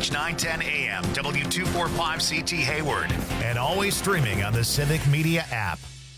WCCH 910 AM, W245CT Hayward, and always streaming on the Civic Media app.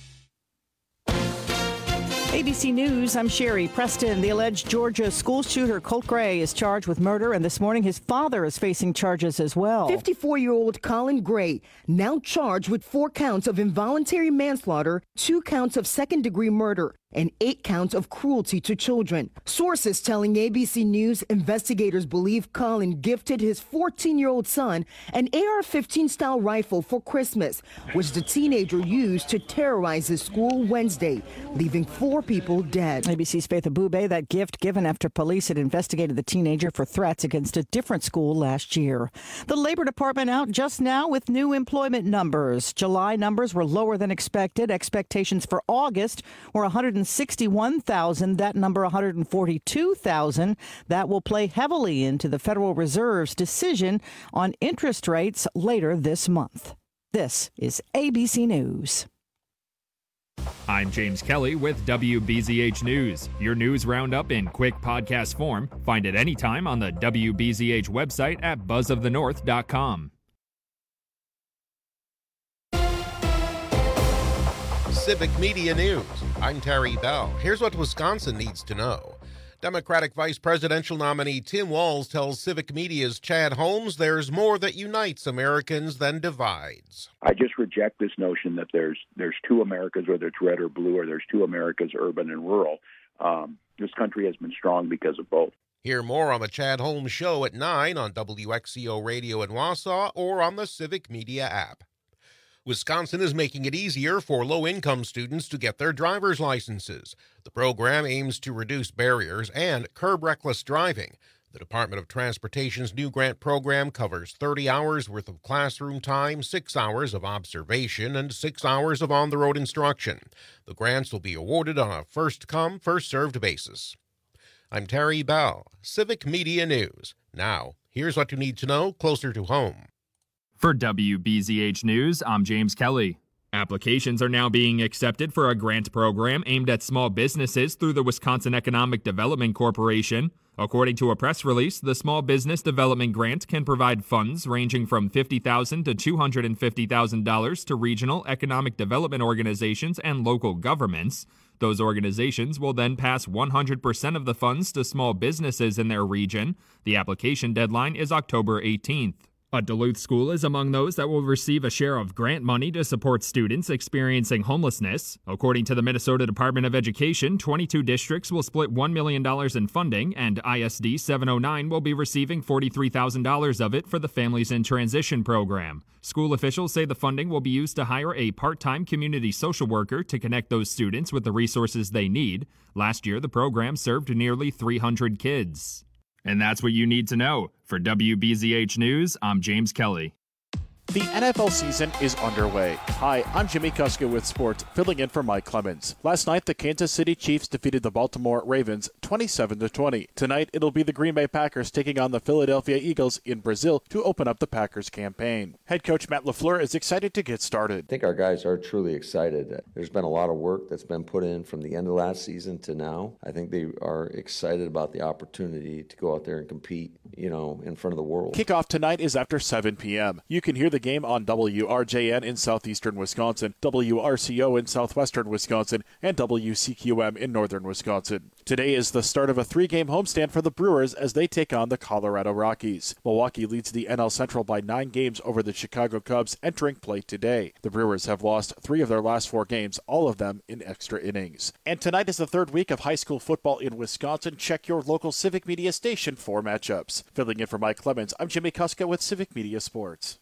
ABC News, I'm Sherry Preston. The alleged Georgia school shooter Colt Gray is charged with murder, and this morning his father is facing charges as well. 54-year-old Colin Gray now charged with 4 counts of involuntary manslaughter, 2 counts of second-degree murder, and 8 counts of cruelty to children. Sources telling ABC News investigators believe Colin gifted his 14-year-old son an AR-15-style rifle for Christmas, which the teenager used to terrorize his school Wednesday, leaving 4 people dead. ABC's Faith Abube, that gift given after police had investigated the teenager for threats against a different school last year. The Labor Department out just now with new employment numbers. July numbers were lower than expected. Expectations for August were 161,000. That number 142,000. That will play heavily into the Federal Reserve's decision on interest rates later this month. This is ABC News. I'm James Kelly with WBZH News. Your news roundup in quick podcast form. Find it anytime on the WBZH website at buzzofthenorth.com. Civic Media News. I'm Terry Bell. Here's what Wisconsin needs to know. Democratic Vice Presidential nominee Tim Walz tells Civic Media's Chad Holmes there's more that unites Americans than divides. I just reject this notion that there's 2 Americas, whether it's red or blue, or there's 2 Americas, urban and rural. This country has been strong because of both. Hear more on the Chad Holmes Show at 9 on WXCO Radio in Wausau or on the Civic Media app. Wisconsin is making it easier for low-income students to get their driver's licenses. The program aims to reduce barriers and curb reckless driving. The Department of Transportation's new grant program covers 30 hours worth of classroom time, 6 hours of observation, and 6 hours of on-the-road instruction. The grants will be awarded on a first-come, first-served basis. I'm Terry Bell, Civic Media News. Now, here's what you need to know closer to home. For WBZH News, I'm James Kelly. Applications are now being accepted for a grant program aimed at small businesses through the Wisconsin Economic Development Corporation. According to a press release, the Small Business Development Grant can provide funds ranging from $50,000 to $250,000 to regional economic development organizations and local governments. Those organizations will then pass 100% of the funds to small businesses in their region. The application deadline is October 18th. A Duluth school is among those that will receive a share of grant money to support students experiencing homelessness. According to the Minnesota Department of Education, 22 districts will split $1 million in funding, and ISD 709 will be receiving $43,000 of it for the Families in Transition program. School officials say the funding will be used to hire a part-time community social worker to connect those students with the resources they need. Last year, the program served nearly 300 kids. And that's what you need to know. For WBZH News, I'm James Kelly. The NFL season is underway. Hi, I'm Jimmy Kuska with sports, filling in for Mike Clemens. Last night, the Kansas City Chiefs defeated the Baltimore Ravens 27-20. Tonight, it'll be the Green Bay Packers taking on the Philadelphia Eagles in Brazil to open up the Packers campaign. Head coach Matt LaFleur is excited to get started. I think our guys are truly excited. There's been a lot of work that's been put in from the end of last season to now. I think they are excited about the opportunity to go out there and compete, in front of the world. Kickoff tonight is after 7 p.m. You can hear the game on WRJN in southeastern Wisconsin, WRCO in southwestern Wisconsin, and WCQM in northern Wisconsin. Today is the start of a 3-game homestand for the Brewers as they take on the Colorado Rockies. Milwaukee leads the NL Central by 9 games over the Chicago Cubs entering play today. The Brewers have lost 3 of their last 4 games, all of them in extra innings. And tonight is the 3rd week of high school football in Wisconsin. Check your local Civic Media station for matchups. Filling in for Mike Clemens, I'm Jimmy Kuska with Civic Media Sports.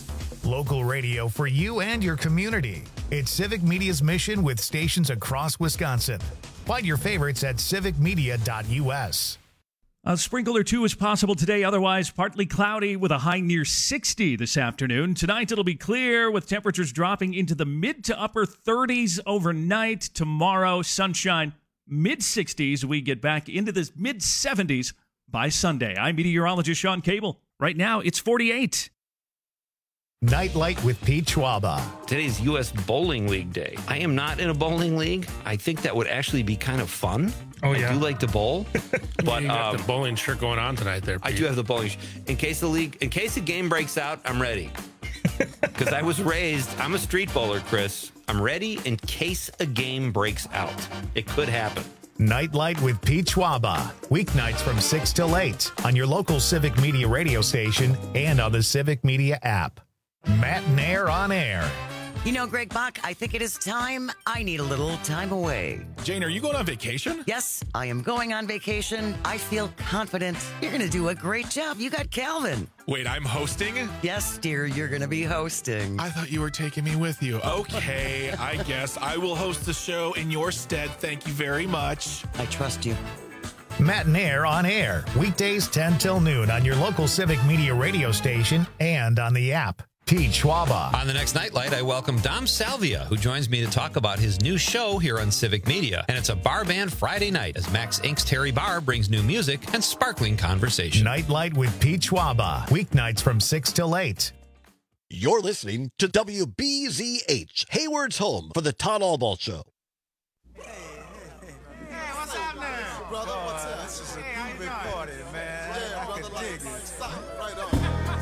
Local radio for you and your community. It's Civic Media's mission with stations across Wisconsin. Find your favorites at civicmedia.us. A sprinkle or two is possible today, otherwise partly cloudy with a high near 60 this afternoon. Tonight it'll be clear with temperatures dropping into the mid to upper 30s overnight. Tomorrow, sunshine, mid-60s. We get back into the mid-70s by Sunday. I'm meteorologist Sean Cable. Right now, it's 48. Nightlight with Pete Schwaba. Today's U.S. Bowling League Day. I am not in a bowling league. I think that would actually be kind of fun. Oh, yeah. I do like to bowl. But you got the bowling shirt going on tonight there, Pete. I do have the bowling in case the game breaks out, I'm ready. Because I'm a street bowler, Chris. I'm ready in case a game breaks out. It could happen. Nightlight with Pete Schwaba. Weeknights from 6 till 8 on your local Civic Media radio station and on the Civic Media app. Matt Nair on air. You know, Greg Bach, I think it is time. I need a little time away. Jane, are you going on vacation? Yes, I am going on vacation. I feel confident. You're going to do a great job. You got Calvin. Wait, I'm hosting? Yes, dear, you're going to be hosting. I thought you were taking me with you. Okay, I guess I will host the show in your stead. Thank you very much. I trust you. Matt Nair on air. Weekdays 10 till noon on your local Civic Media radio station and on the app. Pete Schwaba. On the next Nightlight, I welcome Dom Salvia, who joins me to talk about his new show here on Civic Media. And it's a bar band Friday night as Max Inc.'s Terry Barr brings new music and sparkling conversation. Nightlight with Pete Schwaba. Weeknights from 6 till 8. You're listening to WBZH, Hayward's home for the Todd Albaugh Show. Hey, what's up now? Brother, what's up? This is a big party, man. Yeah, I brother, dig it. Right on.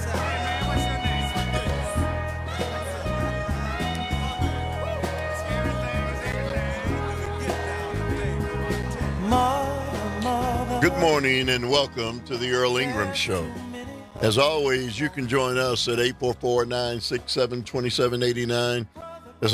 Good morning and welcome to the Earl Ingram Show. As always, you can join us at 844-967-2789. That's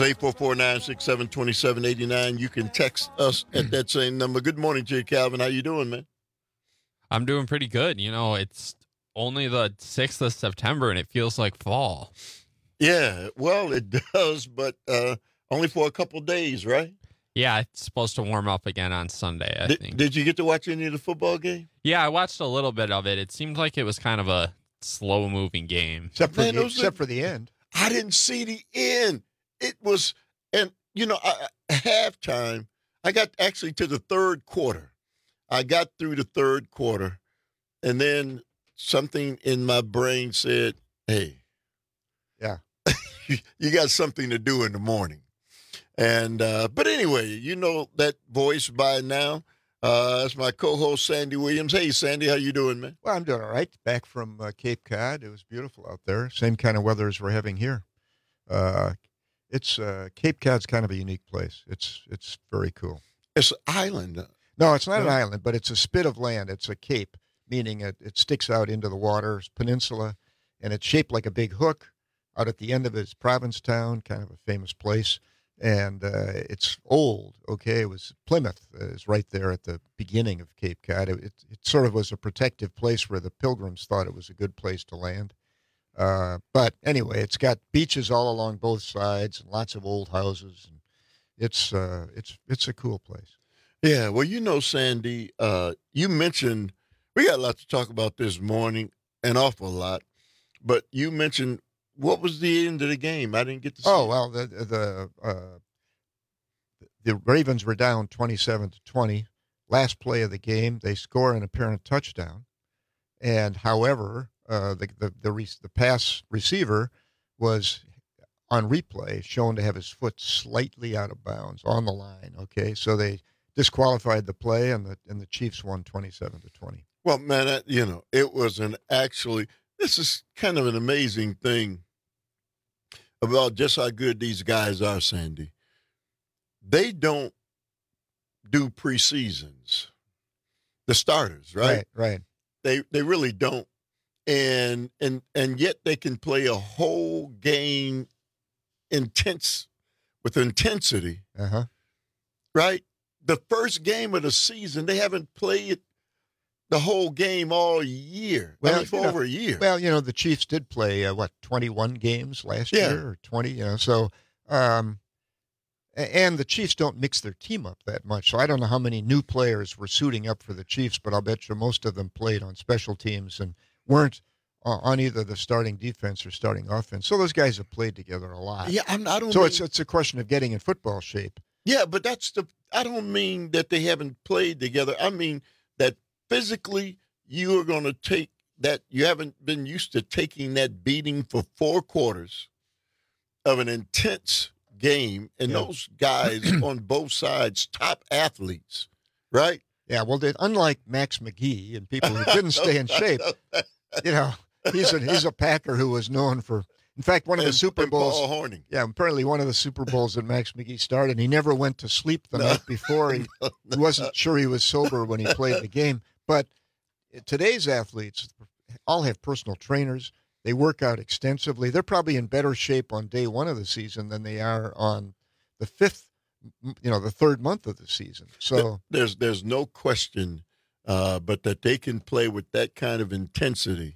844-967-2789. You can text us at that same number. Good morning to you, Calvin. How you doing, man? I'm doing pretty good. You know, it's only the 6th of September and it feels like fall. Yeah, well, it does, but only for a couple days, right? Yeah, it's supposed to warm up again on Sunday, I think. Did you get to watch any of the football game? Yeah, I watched a little bit of it. It seemed like it was kind of a slow-moving game. Except for the end. I didn't see the end. It was, and, you know, halftime, I got actually to the third quarter. I got through the third quarter, and then something in my brain said, hey. Yeah. You got something to do in the morning. And but anyway, you know that voice by now. That's my co-host, Sandy Williams. Hey, Sandy, how you doing, man? Well, I'm doing all right. Back from Cape Cod. It was beautiful out there. Same kind of weather as we're having here. It's Cape Cod's kind of a unique place. It's very cool. It's an island. No, it's not an island, but it's a spit of land. It's a cape, meaning it sticks out into the water. It's peninsula, and it's shaped like a big hook. Out at the end of it is Provincetown, kind of a famous place. And it's old, okay? It was Plymouth is right there at the beginning of Cape Cod. It sort of was a protective place where the Pilgrims thought it was a good place to land. But anyway, it's got beaches all along both sides and lots of old houses. And it's a cool place. Yeah, well, you know, Sandy, you mentioned we got a lot to talk about this morning, an awful lot. But you mentioned. What was the end of the game? I didn't get to see. Oh, well, the Ravens were down 27-20. Last play of the game, they score an apparent touchdown. And however, the pass receiver was on replay shown to have his foot slightly out of bounds on the line. Okay, so they disqualified the play, and the Chiefs won 27-20. Well, man, you know, it was this is kind of an amazing thing about just how good these guys are, Sandy. They don't do preseasons. The starters, right? Right. They really don't. And yet they can play a whole game with intensity. Uh-huh. Right? The first game of the season, they haven't played the whole game all year. Well, for over a year. Well, you know, the Chiefs did play 21 games last year or 20. You know, so and the Chiefs don't mix their team up that much. So I don't know how many new players were suiting up for the Chiefs, but I'll bet you most of them played on special teams and weren't on either the starting defense or starting offense. So those guys have played together a lot. Yeah, I don't. So it's a question of getting in football shape. Yeah, but I don't mean that they haven't played together. I mean that physically you are going to take that you haven't been used to taking that beating for 4 quarters of an intense game, and those guys on both sides, top athletes, right? Yeah, well, unlike Max McGee and people who didn't stay in shape, you know, he's a Packer who was known for. In fact, one of the Super Bowls. Paul Hornung. Yeah, apparently one of the Super Bowls that Max McGee started, he never went to sleep the night before. He wasn't sure he was sober when he played the game. But today's athletes all have personal trainers. They work out extensively. They're probably in better shape on day 1 of the season than they are on the 5th, the 3rd month of the season. So there's no question, but that they can play with that kind of intensity,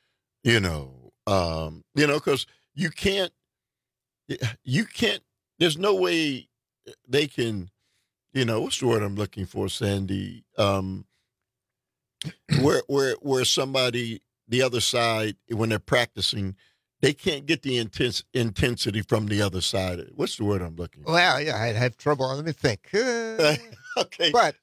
because you can't. There's no way they can. What's the word I'm looking for, Sandy? Where somebody, the other side, when they're practicing, they can't get the intensity from the other side. What's the word I'm looking for? Well, yeah, I'd have trouble. Let me think. Okay, the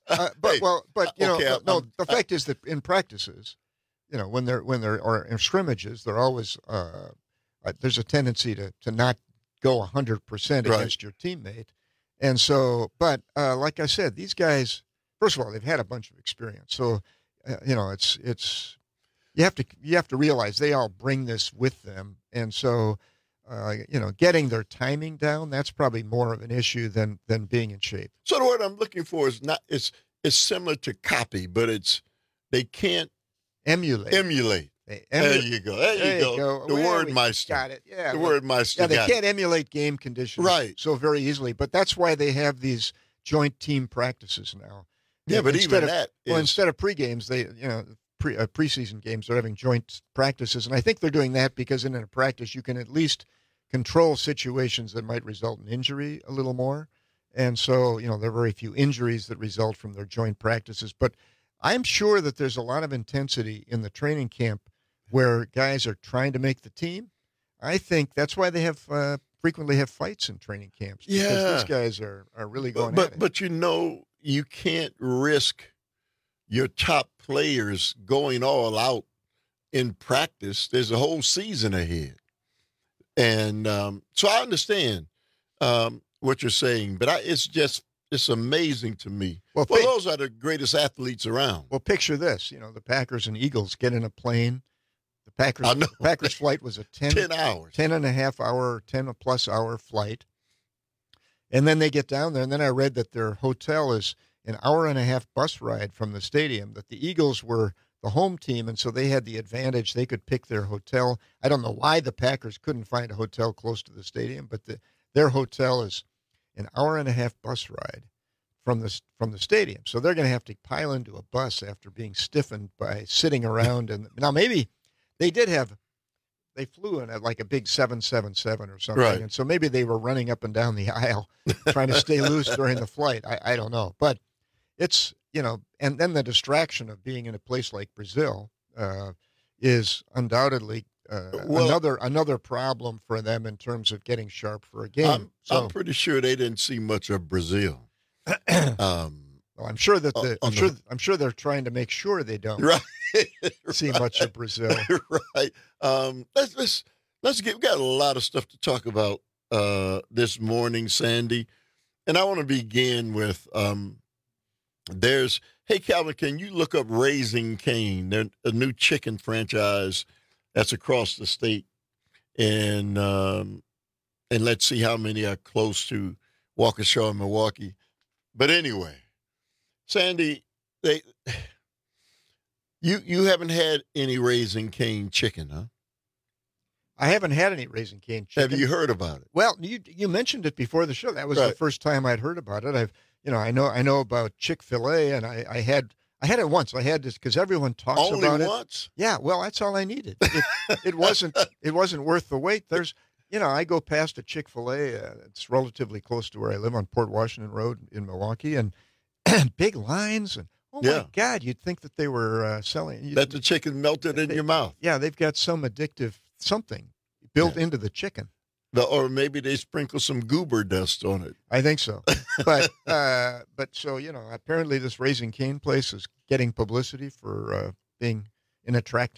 fact is that in practices, when they're or in scrimmages, they're always there's a tendency to not go 100% against your teammate, and so. But like I said, these guys, first of all, they've had a bunch of experience, so it's you have to realize they all bring this with them, and so getting their timing down, that's probably more of an issue than being in shape. So the word I'm looking for is not it's similar to copy, but they can't emulate. There you go. There you go. The word meister. Got it. Yeah. The word meister. Yeah, they can't emulate game conditions so very easily, but that's why they have these joint team practices now. Yeah, but instead of pre-games, preseason games, they're having joint practices, and I think they're doing that because in a practice you can at least control situations that might result in injury a little more, and so there are very few injuries that result from their joint practices. But I'm sure that there's a lot of intensity in the training camp where guys are trying to make the team. I think that's why they have frequently have fights in training camps because these guys are really going at it. But you can't risk your top players going all out in practice. There's a whole season ahead. And so I understand what you're saying, but it's amazing to me. Well, those are the greatest athletes around. Well, picture this. The Packers and Eagles get in a plane. The Packers flight was a 10 hours. 10.5 hour, 10+ hour flight. And then they get down there, and then I read that their hotel is an 1.5-hour bus ride from the stadium, that the Eagles were the home team, and so they had the advantage. They could pick their hotel. I don't know why the Packers couldn't find a hotel close to the stadium, but their hotel is an 1.5-hour bus ride from the stadium. So they're going to have to pile into a bus after being stiffened by sitting around. And now maybe they flew in at like a big 777 or something. Right. And so maybe they were running up and down the aisle trying to stay loose during the flight. I don't know. But it's, and then the distraction of being in a place like Brazil is undoubtedly another problem for them in terms of getting sharp for a game. I'm pretty sure they didn't see much of Brazil. I'm sure that I'm sure they're trying to make sure they don't see much of Brazil. Right. Let's get. We got a lot of stuff to talk about this morning, Sandy, and I want to begin with Hey Calvin, can you look up Raising Cane? They're a new chicken franchise that's across the state, and let's see how many are close to Waukesha and Milwaukee. But anyway, Sandy, you haven't had any Raising Cane chicken, huh? I haven't had any Raising Cane chicken. Have you heard about it? Well, you mentioned it before the show. That was the first time I'd heard about it. I know about Chick-fil-A, and I had it once. I had this because everyone talks about it. Only once? Yeah. Well, that's all I needed. It wasn't worth the wait. I go past a Chick-fil-A. It's relatively close to where I live on Port Washington Road in Milwaukee, and big lines. And my God, you'd think that they were selling. That the chicken melted in your mouth. Yeah, they've got some addictive something built into the chicken. Or maybe they sprinkle some goober dust on it. I think so. But so, apparently this Raising Cane place is getting publicity for being an attractant.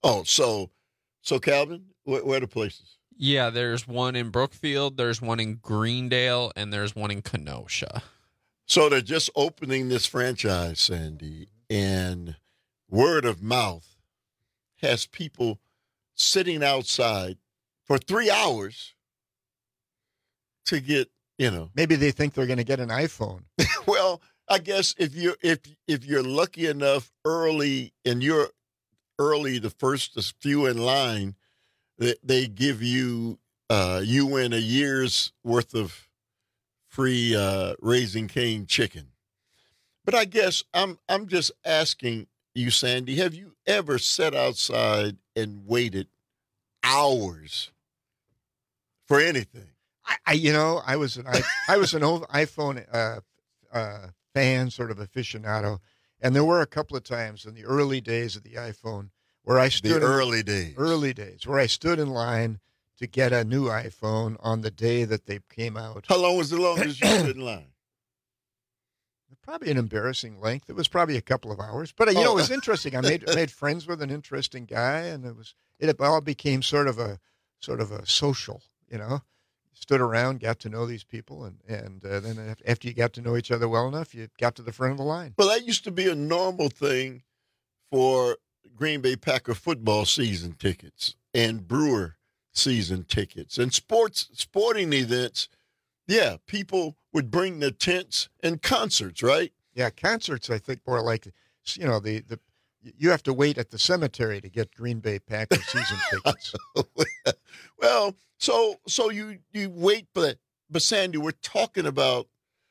Oh, so Calvin, where are the places? Yeah, there's one in Brookfield, there's one in Greendale, and there's one in Kenosha. So they're just opening this franchise, Sandy, and word of mouth has people sitting outside for 3 hours to get, Maybe they think they're going to get an iPhone. Well, I guess if you're lucky enough early and you're early, the few in line, they give you you win a year's worth of free Raising Cane chicken. But I guess I'm just asking you, Sandy, have you ever sat outside and waited hours for anything? I was an old iPhone fan, sort of aficionado, and there were a couple of times in the early days of the iPhone where I stood early days where I stood in line to get a new iPhone on the day that they came out. How long was the longest you stood in line? Probably an embarrassing length. It was probably a couple of hours, but it was interesting. I made friends with an interesting guy, and it all became sort of a social. Stood around, got to know these people, and then after you got to know each other well enough, you got to the front of the line. Well, that used to be a normal thing for Green Bay Packer football season tickets and Brewer season tickets and sporting events. Yeah, people would bring their tents and concerts, right? Yeah, concerts, I think, more like, you have to wait at the cemetery to get Green Bay Packer season tickets. Well, so you wait for that. But Sandy, we're talking about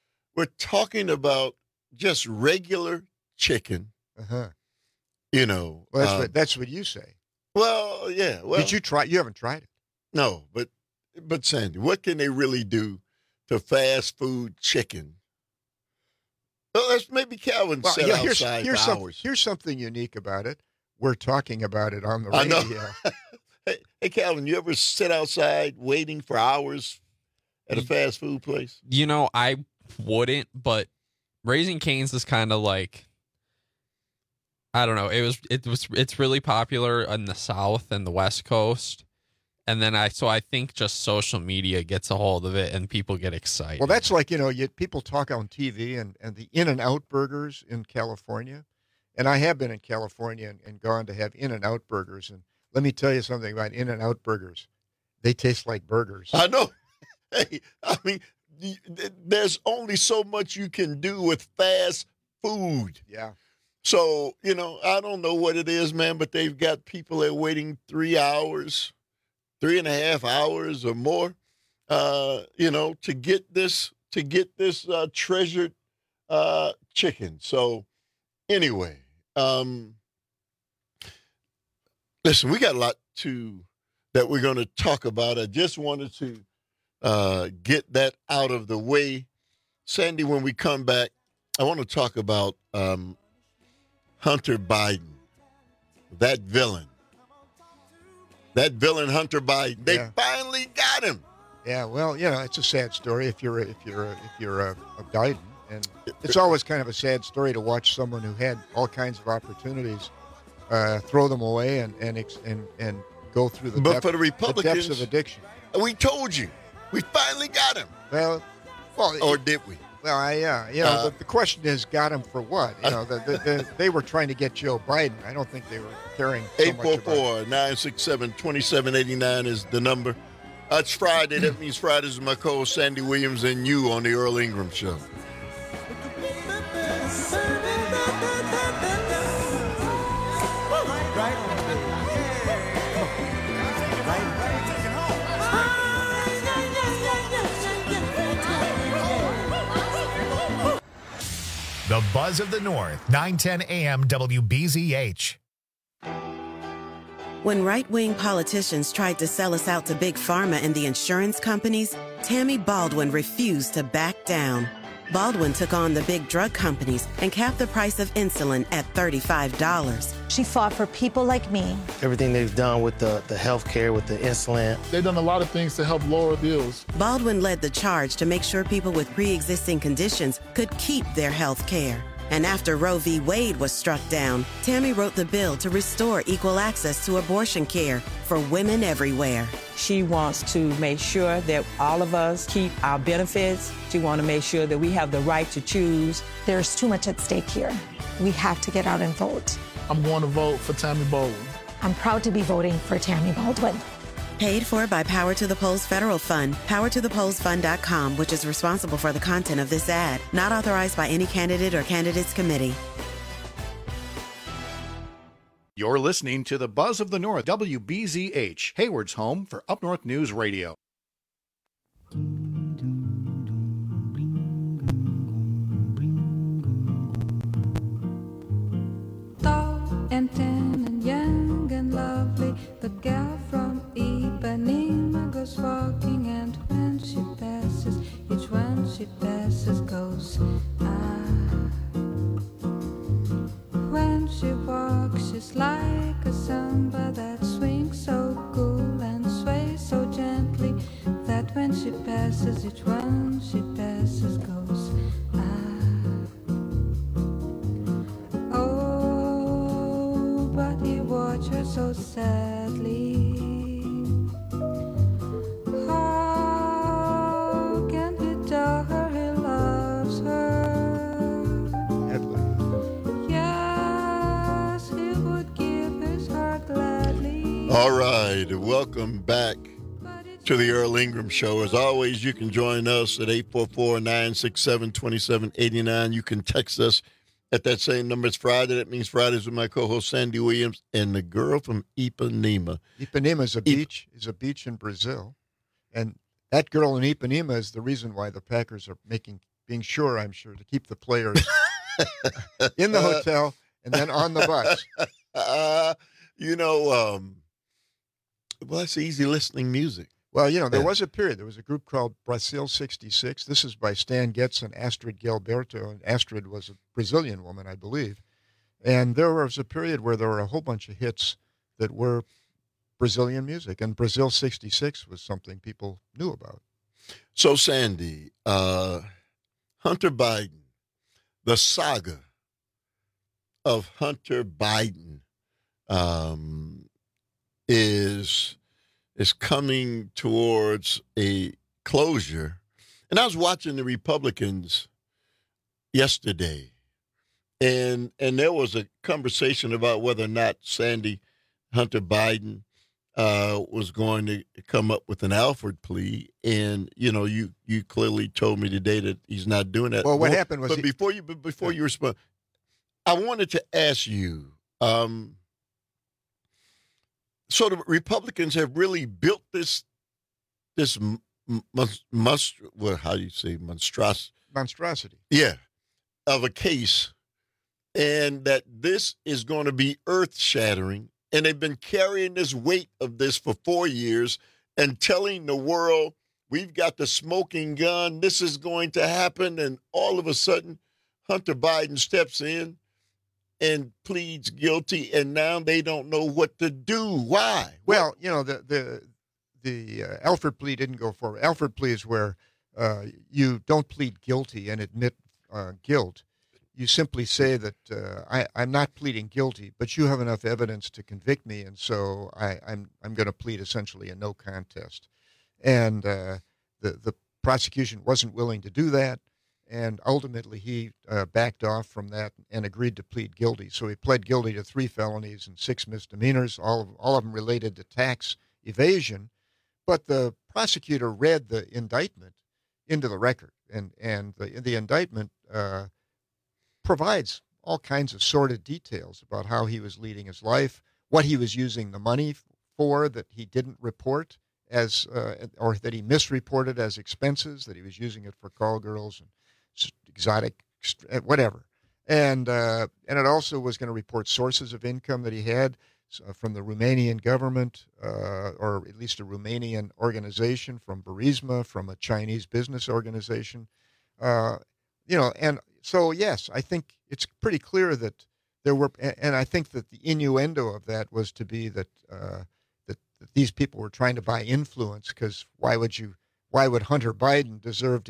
just regular chicken. Uh-huh. Well, that's what you say. Well, yeah. Well, did you try? You haven't tried it. No, but Sandy, what can they really do to fast food chicken? Well, let's maybe Calvin sit outside for hours. Here's something unique about it. We're talking about it on the radio. I know. Hey, Calvin, you ever sit outside waiting for hours at a fast food place? I wouldn't, but Raising Cane's is kind of like, I don't know. It's really popular in the South and the West Coast. And then I think just social media gets a hold of it and people get excited. Well, that's like, people talk on TV and the In-N-Out burgers in California. And I have been in California and gone to have In-N-Out burgers. And let me tell you something about In-N-Out burgers. They taste like burgers. I know. Hey, I mean, there's only so much you can do with fast food. Yeah. So, I don't know what it is, man, but they've got people there waiting 3 hours. 3.5 hours or more, to get this treasured chicken. So anyway, listen, we got a lot that we're going to talk about. I just wanted to get that out of the way. Sandy, when we come back, I want to talk about Hunter Biden, that villain. That villain, Hunter Biden. They finally got him. Yeah, well, it's a sad story if you're a Biden, and it's always kind of a sad story to watch someone who had all kinds of opportunities throw them away and go through the for the Republicans, depths of addiction. We told you, we finally got him. Well, or did we? Well, the question is, got him for what? They were trying to get Joe Biden. I don't think they were caring so much about 844-967-2789 is the number. It's Friday. That means Fridays with my co-host Sandy Williams and you on the Earl Ingram Show. The Buzz of the North, 910 AM WBZH. When right-wing politicians tried to sell us out to Big Pharma and the insurance companies, Tammy Baldwin refused to back down. Baldwin took on the big drug companies and capped the price of insulin at $35. She fought for people like me. Everything they've done with the health care, with the insulin. They've done a lot of things to help lower bills. Baldwin led the charge to make sure people with pre-existing conditions could keep their health care. And after Roe v. Wade was struck down, Tammy wrote the bill to restore equal access to abortion care for women everywhere. She wants to make sure that all of us keep our benefits. She wants to make sure that we have the right to choose. There's too much at stake here. We have to get out and vote. I'm going to vote for Tammy Baldwin. I'm proud to be voting for Tammy Baldwin. Paid for by Power to the Polls Federal Fund, powertothepollsfund.com, which is responsible for the content of this ad. Not authorized by any candidate or candidates committee. You're listening to the Buzz of the North, WBZH, Hayward's home for Up North News Radio. Tall and tan and young and lovely, the gal from Ipanema goes walking, and when she passes, each one she passes goes, ah. When she walks, she's like a samba that swings so cool and sways so gently, that when she passes, each one she passes goes, oh, but he watched her so sadly. How can he tell her he loves her? Yes, he would give his heart gladly. All right, welcome back to the Earl Ingram Show. As always, you can join us at 844-967-2789. You can text us at that same number. It's Friday. That means Fridays with my co-host Sandy Williams and the girl from Ipanema. Ipanema is a beach in Brazil, and that girl in Ipanema is the reason why the Packers are being sure, I'm sure, to keep the players in the hotel and then on the bus. Well, that's easy listening music. Well, there was a period. There was a group called Brazil 66. This is by Stan Getz and Astrid Gilberto. And Astrid was a Brazilian woman, I believe. And there was a period where there were a whole bunch of hits that were Brazilian music. And Brazil 66 was something people knew about. So, Sandy, Hunter Biden, the saga of Hunter Biden is coming towards a closure. And I was watching the Republicans yesterday, and there was a conversation about whether or not Hunter Biden was going to come up with an Alford plea. And, you clearly told me today that he's not doing that. Well, what happened was... But before you respond, I wanted to ask you, so the Republicans have really built this monstrosity. Yeah, of a case, and that this is going to be earth-shattering. And they've been carrying this weight of this for 4 years and telling the world, we've got the smoking gun, this is going to happen. And all of a sudden, Hunter Biden steps in and pleads guilty, and now they don't know what to do. Why? Well, the Alford plea didn't go forward. Alford plea is where you don't plead guilty and admit guilt. You simply say that I'm not pleading guilty, but you have enough evidence to convict me, and so I'm going to plead essentially a no contest. And the prosecution wasn't willing to do that. And ultimately, he backed off from that and agreed to plead guilty. So he pled guilty to 3 felonies and 6 misdemeanors, all of them related to tax evasion. But the prosecutor read the indictment into the record, and the indictment provides all kinds of sordid details about how he was leading his life, what he was using the money for that he didn't report as, or that he misreported as expenses, that he was using it for call girls and exotic, whatever. And it also was going to report sources of income that he had from the Romanian government, or at least a Romanian organization, from Burisma, from a Chinese business organization. And so, yes, I think it's pretty clear that there were, and I think that the innuendo of that was to be that that these people were trying to buy influence, because why would Hunter Biden deserve to get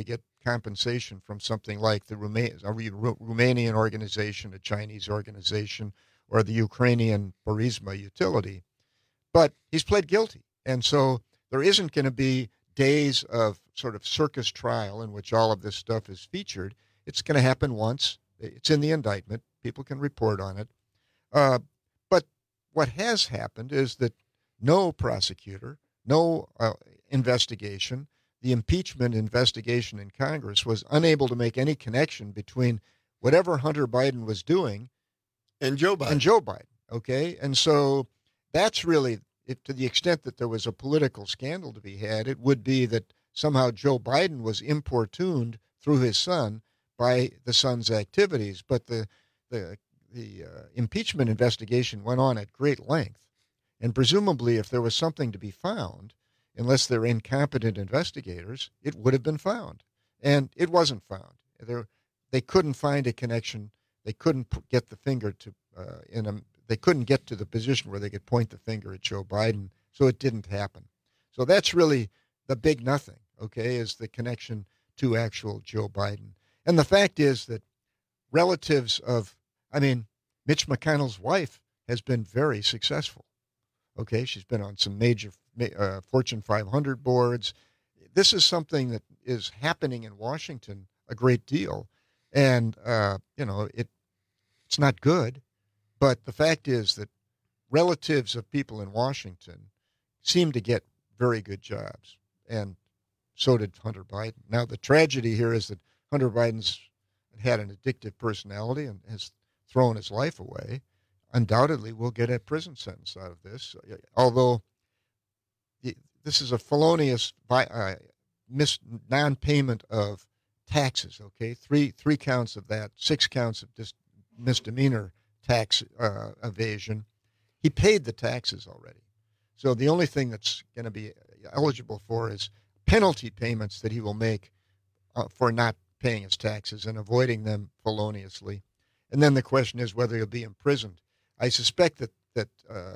compensation from something like the Romanian organization, a Chinese organization, or the Ukrainian Burisma utility. But he's pled guilty. And so there isn't going to be days of sort of circus trial in which all of this stuff is featured. It's going to happen once. It's in the indictment. People can report on it. But what has happened is that no prosecutor, no investigation, the impeachment investigation in Congress was unable to make any connection between whatever Hunter Biden was doing and Joe Biden. Okay? And so that's really, to the extent that there was a political scandal to be had, it would be that somehow Joe Biden was importuned through his son by the son's activities. But the impeachment investigation went on at great length. And presumably, if there was something to be found, unless they're incompetent investigators, it would have been found. And it wasn't found. They couldn't find a connection. They couldn't get the finger to they couldn't get to the position where they could point the finger at Joe Biden, so it didn't happen. So that's really the big nothing, okay, is the connection to actual Joe Biden. And the fact is that relatives of, Mitch McConnell's wife has been very successful. Okay, she's been on some major Fortune 500 boards. This is something that is happening in Washington a great deal. And, it's not good. But the fact is that relatives of people in Washington seem to get very good jobs. And so did Hunter Biden. Now, the tragedy here is that Hunter Biden's had an addictive personality and has thrown his life away. Undoubtedly will get a prison sentence out of this, although this is a felonious non-payment of taxes, okay? Three counts of that, 6 counts of misdemeanor tax evasion. He paid the taxes already. So the only thing that's going to be eligible for is penalty payments that he will make for not paying his taxes and avoiding them feloniously. And then the question is whether he'll be imprisoned. I suspect that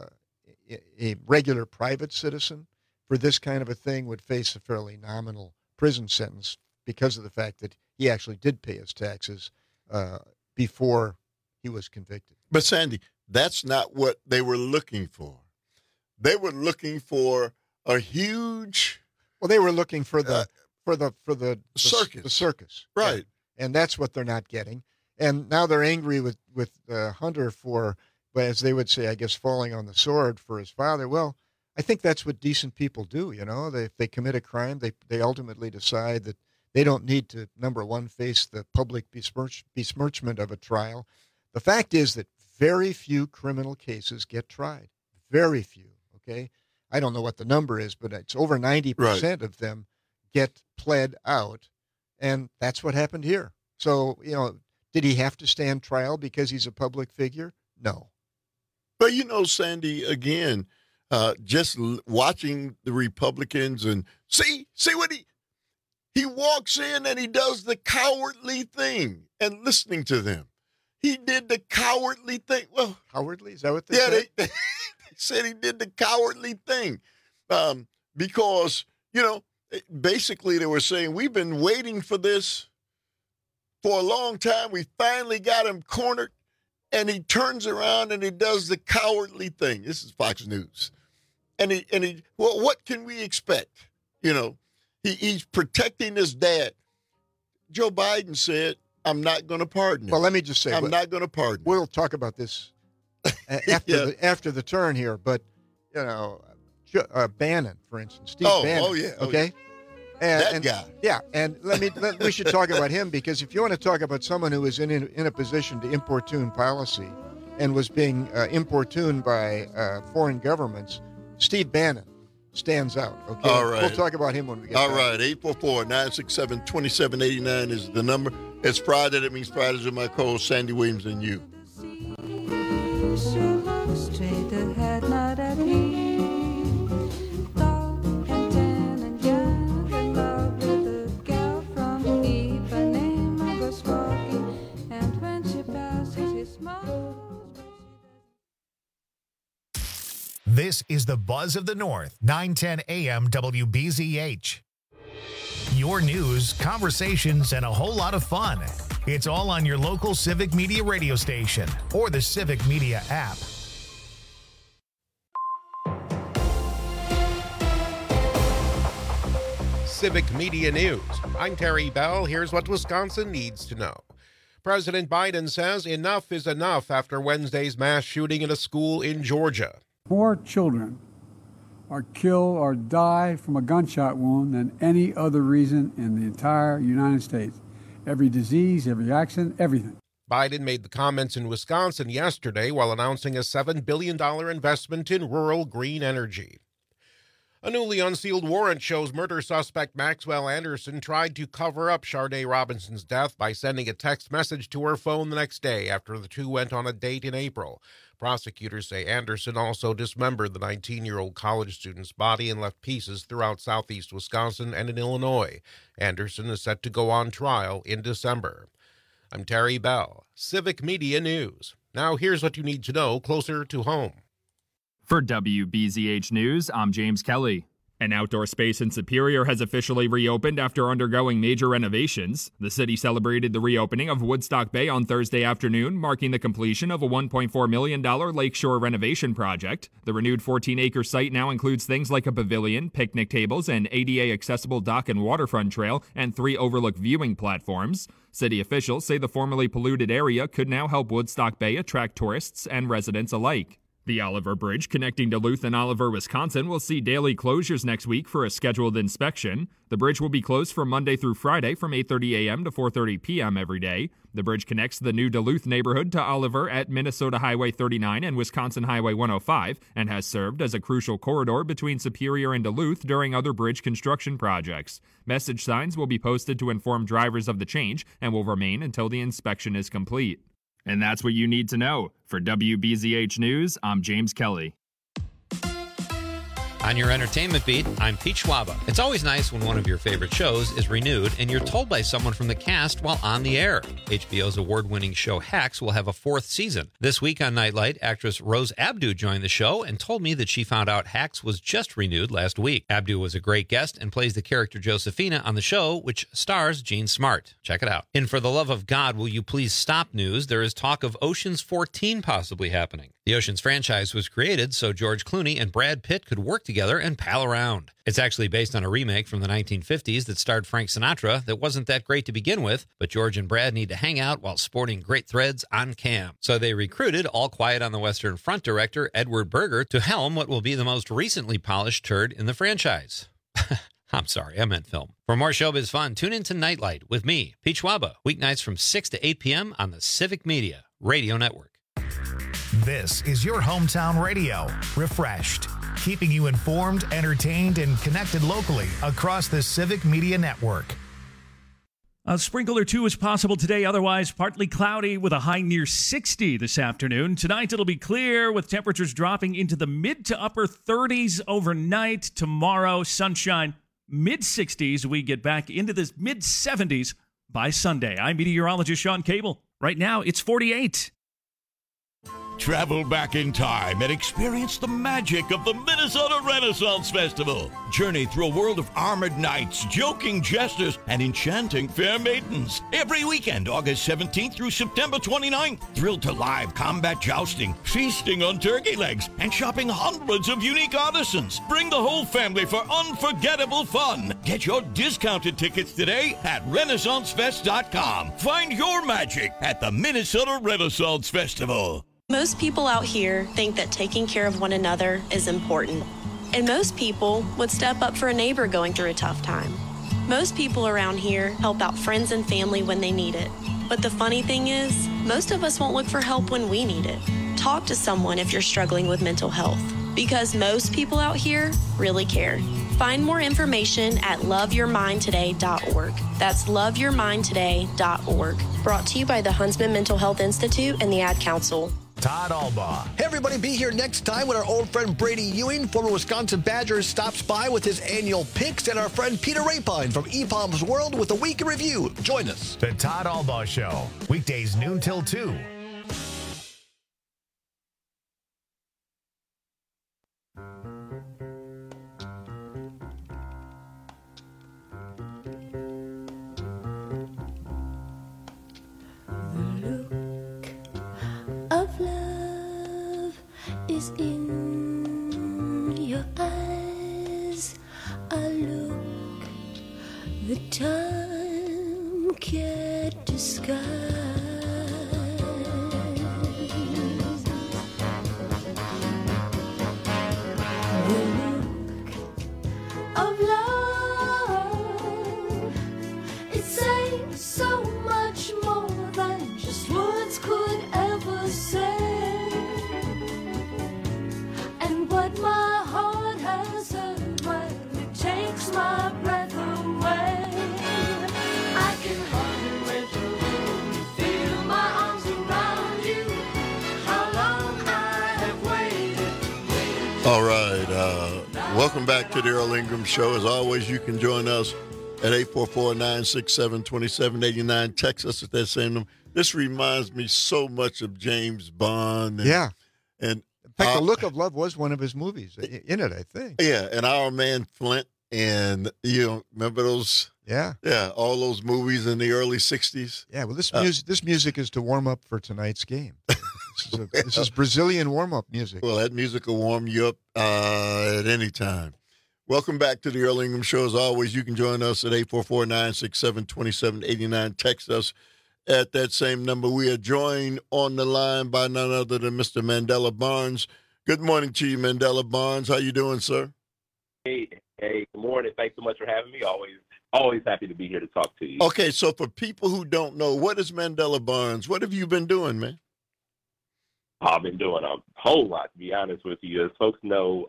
a regular private citizen for this kind of a thing would face a fairly nominal prison sentence because of the fact that he actually did pay his taxes before he was convicted. But Sandy, that's not what they were looking for. They were looking for a huge. Well, they were looking for the circus. The circus, right? And that's what they're not getting. And now they're angry with Hunter for, as they would say, I guess, falling on the sword for his father. Well, I think that's what decent people do. If they commit a crime, they ultimately decide that they don't need to, number one, face the public besmirchment of a trial. The fact is that very few criminal cases get tried. Very few, okay? I don't know what the number is, but it's over 90% of them get pled out, and that's what happened here. So, did he have to stand trial because he's a public figure? No. But, Sandy, again, just watching the Republicans and see what he walks in and he does the cowardly thing and listening to them. He did the cowardly thing. Well, cowardly? Is that what they said? They said he did the cowardly thing because, basically they were saying, we've been waiting for this for a long time. We finally got him cornered, and he turns around and he does the cowardly thing. This is Fox News. And he well, what can we expect? He's protecting his dad. Joe Biden said, I'm not going to pardon him. Well, let me just say, I'm not going to pardon him. We'll talk about this after the turn here, but, Bannon, for instance, Steve Bannon. Oh, yeah. Okay? That guy. Yeah, and we should talk about him, because if you want to talk about someone who was in a position to importune policy and was being importuned by foreign governments, Steve Bannon stands out. Okay, all right. We'll talk about him when we get all back. Right, 844-967-2789 is the number. It's Friday. That means Fridays with my co-host Sandy Williams and you. Straight ahead, not at me. Tall and tan and young and lovely, the girl from Ipanema goes walking, and when she passes, he smiles. This is the Buzz of the North, 910 AM WBZH. Your news, conversations, and a whole lot of fun. It's all on your local Civic Media radio station or the Civic Media app. Civic Media News. I'm Terry Bell. Here's what Wisconsin needs to know. President Biden says enough is enough after Wednesday's mass shooting at a school in Georgia. More children are killed or die from a gunshot wound than any other reason in the entire United States. Every disease, every accident, everything. Biden made the comments in Wisconsin yesterday while announcing a $7 billion investment in rural green energy. A newly unsealed warrant shows murder suspect Maxwell Anderson tried to cover up Sharday Robinson's death by sending a text message to her phone the next day after the two went on a date in April. Prosecutors say Anderson also dismembered the 19-year-old college student's body and left pieces throughout southeast Wisconsin and in Illinois. Anderson is set to go on trial in December. I'm Terry Bell, Civic Media News. Now here's what you need to know closer to home. For WBZH News, I'm James Kelly. An outdoor space in Superior has officially reopened after undergoing major renovations. The city celebrated the reopening of Woodstock Bay on Thursday afternoon, marking the completion of a $1.4 million lakeshore renovation project. The renewed 14-acre site now includes things like a pavilion, picnic tables, an ADA-accessible dock and waterfront trail, and 3 overlook viewing platforms. City officials say the formerly polluted area could now help Woodstock Bay attract tourists and residents alike. The Oliver Bridge connecting Duluth and Oliver, Wisconsin will see daily closures next week for a scheduled inspection. The bridge will be closed from Monday through Friday from 8:30 a.m. to 4:30 p.m. every day. The bridge connects the new Duluth neighborhood to Oliver at Minnesota Highway 39 and Wisconsin Highway 105 and has served as a crucial corridor between Superior and Duluth during other bridge construction projects. Message signs will be posted to inform drivers of the change and will remain until the inspection is complete. And that's what you need to know. For WBZH News, I'm James Kelly. On your entertainment beat, I'm Pete Schwaba. It's always nice when one of your favorite shows is renewed and you're told by someone from the cast while on the air. HBO's award-winning show Hacks will have a 4th season. This week on Nightlight, actress Rose Abdu joined the show and told me that she found out Hacks was just renewed last week. Abdu was a great guest and plays the character Josephina on the show, which stars Jean Smart. Check it out. In For the Love of God, Will You Please Stop news, there is talk of Ocean's 14 possibly happening. The Ocean's franchise was created so George Clooney and Brad Pitt could work together and pal around. It's actually based on a remake from the 1950s that starred Frank Sinatra that wasn't that great to begin with, but George and Brad need to hang out while sporting great threads on cam. So they recruited All Quiet on the Western Front director Edward Berger to helm what will be the most recently polished turd in the franchise. I'm sorry, I meant film. For more showbiz fun, tune in to Nightlight with me, Pete Schwaba, weeknights from 6 to 8 p.m. on the Civic Media Radio Network. This is your hometown radio, refreshed, keeping you informed, entertained, and connected locally across the Civic Media Network. A sprinkle or two is possible today, otherwise partly cloudy with a high near 60 this afternoon. Tonight it'll be clear with temperatures dropping into the mid to upper 30s overnight. Tomorrow, sunshine, mid-60s. We get back into the mid-70s by Sunday. I'm meteorologist Sean Cable. Right now, it's 48. Travel back in time and experience the magic of the Minnesota Renaissance Festival. Journey through a world of armored knights, joking jesters, and enchanting fair maidens. Every weekend, August 17th through September 29th. Thrilled to live combat jousting, feasting on turkey legs, and shopping hundreds of unique artisans. Bring the whole family for unforgettable fun. Get your discounted tickets today at RenaissanceFest.com. Find your magic at the Minnesota Renaissance Festival. Most people out here think that taking care of one another is important. And most people would step up for a neighbor going through a tough time. Most people around here help out friends and family when they need it. But the funny thing is, most of us won't look for help when we need it. Talk to someone if you're struggling with mental health, because most people out here really care. Find more information at loveyourmindtoday.org. That's loveyourmindtoday.org. Brought to you by the Huntsman Mental Health Institute and the Ad Council. Todd Albaugh. Hey, everybody, be here next time when our old friend Brady Ewing, former Wisconsin Badger, stops by with his annual picks, and our friend Peter Rapine from EPOM's World with a week in review. Join us. The Todd Albaugh Show, weekdays noon till 2. that time can't disguise. The look of love, it says so much more than just words could ever say. And what my heart has heard, well, it takes my breath away. I can hardly wait to feel my arms around you. How long I have waited. All right. Welcome back to the Earl Ingram Show. As always, you can join us at 844-967-2789. Text us at that same number. This reminds me so much of James Bond. Yeah. And in fact, The Look of Love was one of his movies in it, I think. Yeah, and Our Man Flint, and remember those? Yeah. Yeah, all those movies in the early 60s. Yeah, well, this music is to warm up for tonight's game. This is Brazilian warm-up music. Well, that music will warm you up at any time. Welcome back to the Earl Ingram Show. As always, you can join us at 844-967-2789. Text us at that same number. We are joined on the line by none other than Mr. Mandela Barnes. Good morning to you, Mandela Barnes. How you doing, sir? Hey, good morning. Thanks so much for having me. Always happy to be here to talk to you. Okay, so for people who don't know, what is Mandela Barnes? What have you been doing, man? I've been doing a whole lot, to be honest with you. As folks know,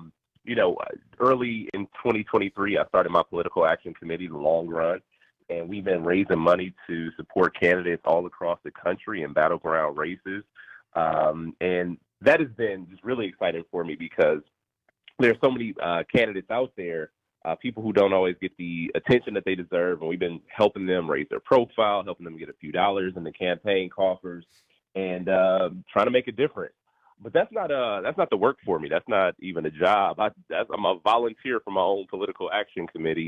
early in 2023, I started my political action committee, The Long Run, and we've been raising money to support candidates all across the country in battleground races. And that has been just really exciting for me because there's so many candidates out there, people who don't always get the attention that they deserve, and we've been helping them raise their profile, helping them get a few dollars in the campaign coffers, and trying to make a difference. But that's not the work for me. That's not even a job. I'm a volunteer for my own political action committee.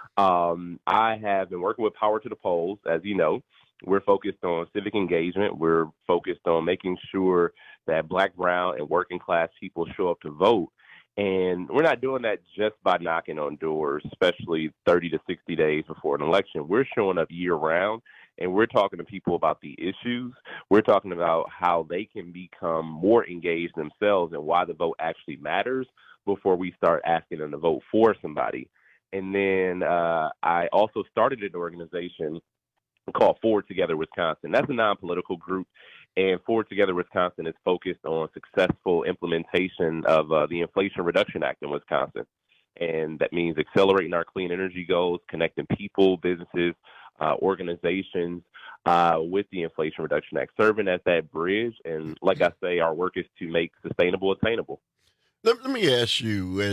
I have been working with Power to the Polls. As you know, we're focused on civic engagement. We're focused on making sure that Black, brown, and working class people show up to vote. And we're not doing that just by knocking on doors, especially 30 to 60 days before an election. We're showing up year round, and we're talking to people about the issues. We're talking about how they can become more engaged themselves and why the vote actually matters before we start asking them to vote for somebody. And then I also started an organization called Forward Together Wisconsin. That's a non-political group, and Forward Together Wisconsin is focused on successful implementation of the Inflation Reduction Act in Wisconsin. And that means accelerating our clean energy goals, connecting people, businesses, organizations with the Inflation Reduction Act, serving as that bridge. And like I say, our work is to make sustainable attainable. Let me ask you,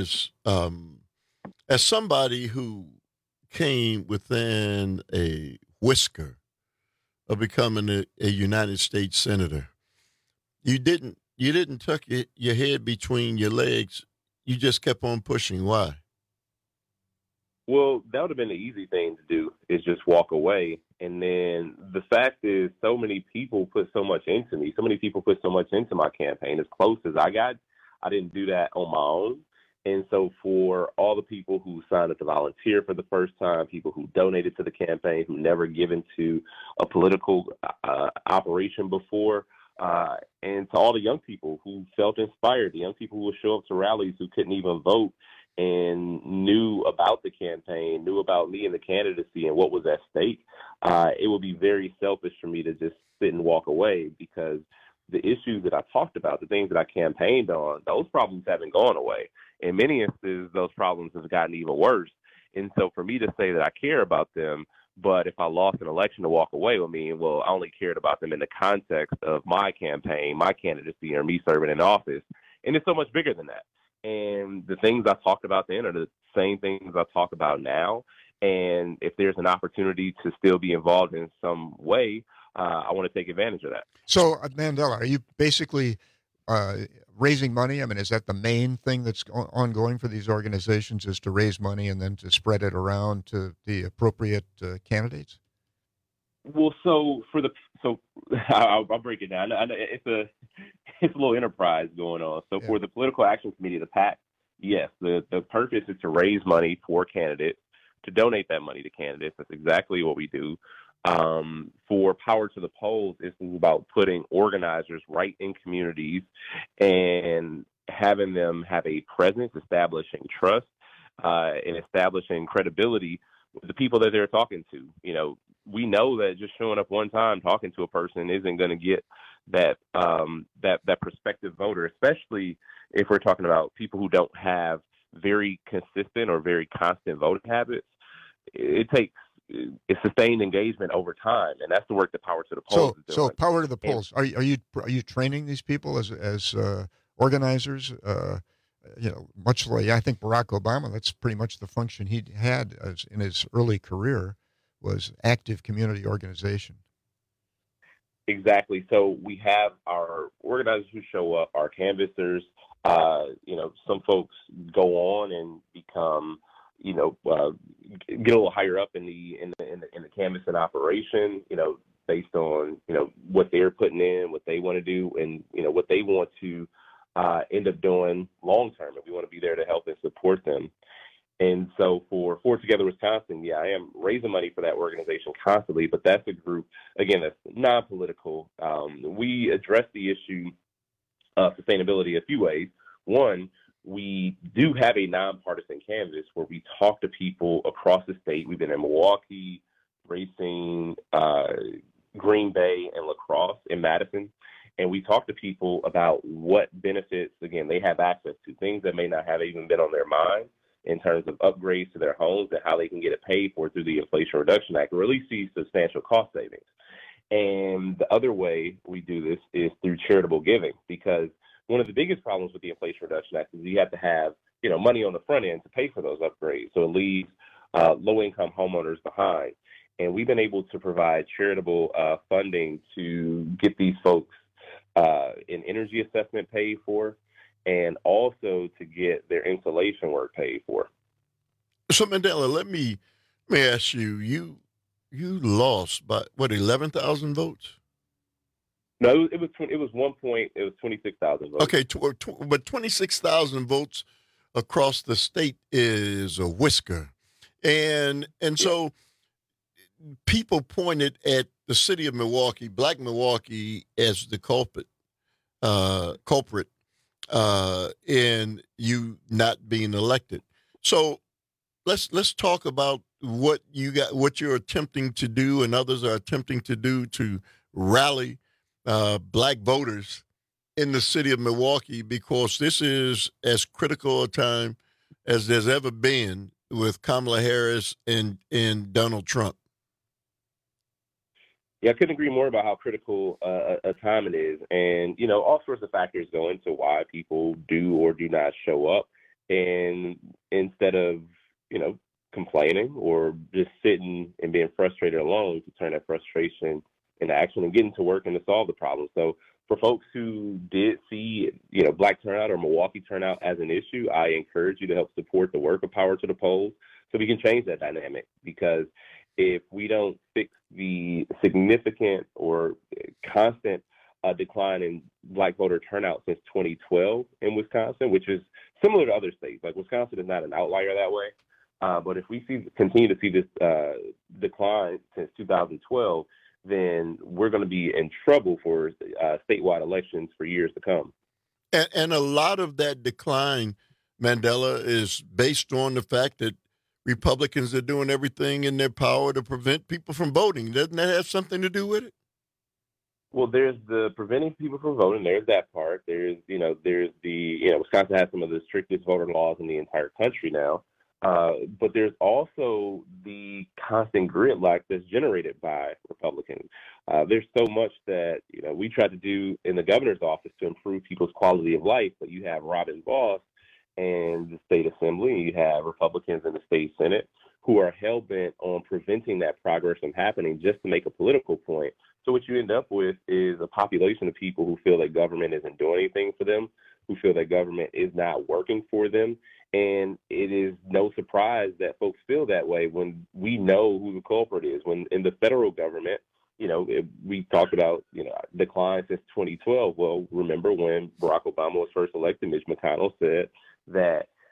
as somebody who came within a whisker of becoming a United States senator, you didn't tuck your head between your legs. You just kept on pushing. Why? Well, that would have been the easy thing to do, is just walk away. And then the fact is, so many people put so much into me. So many people put so much into my campaign. As close as I got, I didn't do that on my own. And so for all the people who signed up to volunteer for the first time, people who donated to the campaign, who never given to a political operation before, and to all the young people who felt inspired, the young people who would show up to rallies who couldn't even vote and knew about the campaign, knew about me and the candidacy and what was at stake, it would be very selfish for me to just sit and walk away, because the issues that I talked about, the things that I campaigned on, those problems haven't gone away. In many instances, those problems have gotten even worse. And so for me to say that I care about them, but if I lost an election to walk away would mean, well, I only cared about them in the context of my campaign, my candidacy, or me serving in office. And it's so much bigger than that. And the things I talked about then are the same things I talk about now. And if there's an opportunity to still be involved in some way, I want to take advantage of that. So, Mandela, are you basically raising money? I mean, is that the main thing that's ongoing for these organizations, is to raise money and then to spread it around to the appropriate candidates? Well, I'll break it down. It's a little enterprise going on. So for the Political Action Committee, the PAC, yes, the purpose is to raise money for candidates to donate that money to candidates. That's exactly what we do. For Power to the Polls, this is about putting organizers right in communities and having them have a presence, establishing trust, and establishing credibility with the people that they're talking to. You know, we know that just showing up one time talking to a person isn't going to get that prospective voter, especially if we're talking about people who don't have very consistent or very constant voting habits. It takes sustained engagement over time, and that's the work that Power to the Polls is doing. So Power to the Polls. Are you training these people as organizers? You know, much like I think Barack Obama, that's pretty much the function he had in his early career, was active community organization. Exactly. So we have our organizers who show up, our canvassers. You know, some folks go on and become, you know, get a little higher up in the canvassing operation. You know, based on, you know, what they're putting in, what they want to do, and, you know, what they want to end up doing long term, and we want to be there to help and support them. And so for Forward Together Wisconsin, yeah, I am raising money for that organization constantly, but that's a group, again, that's non-political. We address the issue of sustainability a few ways. One, we do have a nonpartisan canvas where we talk to people across the state. We've been in Milwaukee, Racine, Green Bay, and La Crosse in Madison. And we talk to people about what benefits, again, they have access to, things that may not have even been on their mind in terms of upgrades to their homes and how they can get it paid for through the Inflation Reduction Act, or at least see substantial cost savings. And the other way we do this is through charitable giving, because one of the biggest problems with the Inflation Reduction Act is you have to have, you know, money on the front end to pay for those upgrades. So it leaves low-income homeowners behind. And we've been able to provide charitable funding to get these folks an energy assessment paid for, and also to get their insulation work paid for. So Mandela, let me ask you, you lost by what, 11,000 votes? No, it was 26,000 votes. Okay, but 26,000 votes across the state is a whisker, and so people pointed at the city of Milwaukee, Black Milwaukee, as the culprit in you not being elected. So let's talk about what you're attempting to do, and others are attempting to do to rally Black voters in the city of Milwaukee, because this is as critical a time as there's ever been with Kamala Harris and Donald Trump. Yeah, I couldn't agree more about how critical a time it is. And, you know, all sorts of factors go into why people do or do not show up. And instead of, you know, complaining or just sitting and being frustrated alone, to turn that frustration into action and getting to work and to solve the problem. So for folks who did see, you know, Black turnout or Milwaukee turnout as an issue, I encourage you to help support the work of Power to the Polls so we can change that dynamic. Because if we don't fix the significant or constant decline in Black voter turnout since 2012 in Wisconsin, which is similar to other states, like Wisconsin is not an outlier that way. But if we continue to see this decline since 2012, then we're going to be in trouble for statewide elections for years to come. And a lot of that decline, Mandela, is based on the fact that Republicans are doing everything in their power to prevent people from voting. Doesn't that have something to do with it? Well, there's the preventing people from voting. There's that part. There's Wisconsin has some of the strictest voter laws in the entire country now. But there's also the constant gridlock that's generated by Republicans. There's so much that, you know, we tried to do in the governor's office to improve people's quality of life, but you have Robin Vos and the state assembly, and you have Republicans in the state Senate who are hell-bent on preventing that progress from happening just to make a political point. So what you end up with is a population of people who feel that government isn't doing anything for them, who feel that government is not working for them. And it is no surprise that folks feel that way when we know who the culprit is. When in the federal government, you know, we talked about, you know, decline since 2012. Well, remember when Barack Obama was first elected, Mitch McConnell said that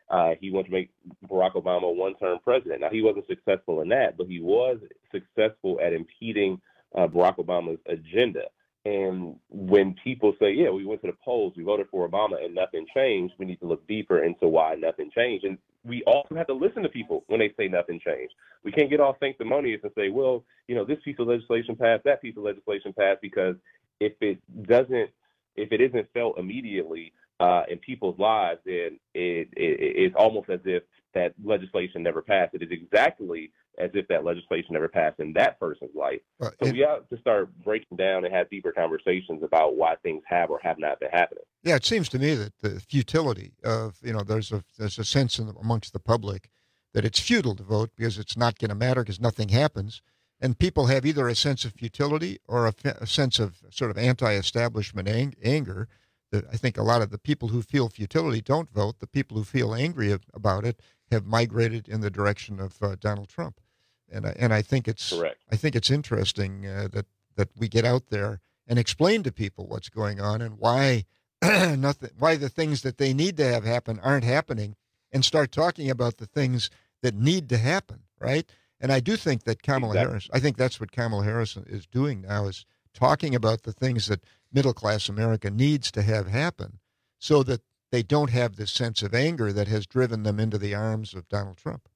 He wanted to make Barack Obama a one-term president. Now, he wasn't successful in that, but he was successful at impeding Barack Obama's agenda. And when people say, yeah, we went to the polls, we voted for Obama and nothing changed, we need to look deeper into why nothing changed. And we also have to listen to people when they say nothing changed. We can't get all sanctimonious and say, well, this piece of legislation passed, that piece of legislation passed, because if it isn't felt immediately in people's lives, then it's almost as if that legislation never passed. It is exactly as if that legislation never passed in that person's life. So we have to start breaking down and have deeper conversations about why things have or have not been happening. Yeah, it seems to me that the futility of, there's a sense amongst the public that it's futile to vote because it's not going to matter because nothing happens. And people have either a sense of futility or a sense of sort of anti-establishment anger. I think a lot of the people who feel futility don't vote. The people who feel angry about it have migrated in the direction of Donald Trump. And I think it's correct. I think it's interesting that we get out there and explain to people what's going on and why why the things that they need to have happen aren't happening, and start talking about the things that need to happen, right? And I do think that Kamala Harris, I think that's what Kamala Harris is doing now, is talking about the things that middle-class America needs to have happen so that they don't have this sense of anger that has driven them into the arms of Donald Trump.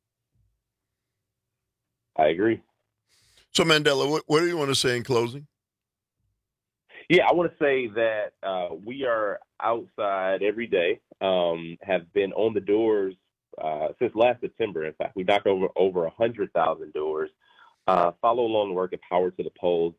I agree. So, Mandela, what do you want to say in closing? Yeah, I want to say that we are outside every day, have been on the doors since last September. In fact, we knocked over 100,000 doors. Follow along the work at Power to the Polls,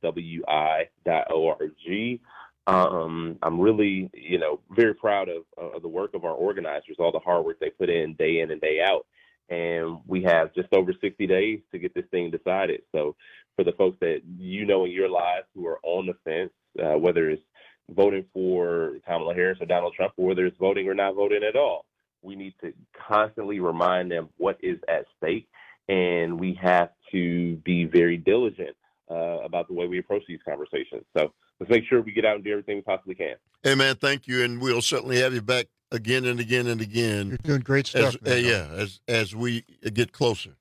WI.org. I'm really, very proud of the work of our organizers, all the hard work they put in and day out. And we have just over 60 days to get this thing decided. So for the folks that in your lives who are on the fence, whether it's voting for Kamala Harris or Donald Trump, or whether it's voting or not voting at all, we need to constantly remind them what is at stake. And we have to be very diligent about the way we approach these conversations. So let's make sure we get out and do everything we possibly can. Hey, man, thank you. And we'll certainly have you back again and again and again. You're doing great stuff. As we get closer.